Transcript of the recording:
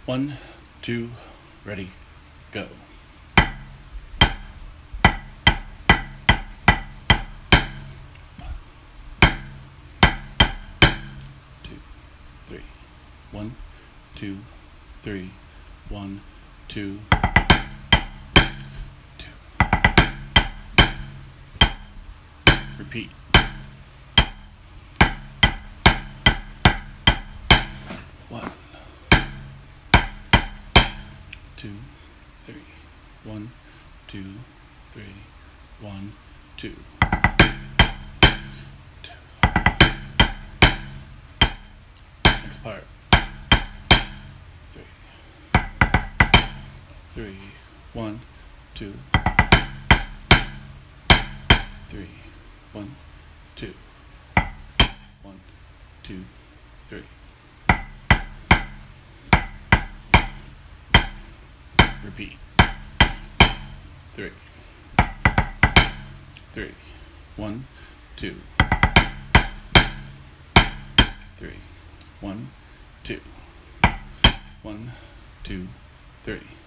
One, two, ready, go. Two, three. One, two, three. One, two. Repeat. One, two, three. One, two, three. One, two. Two. Next part. Three. Three. One, two. Three. One, two. One, two, three. Repeat. Three. Three. One, two. Three. One, two. One, two, three.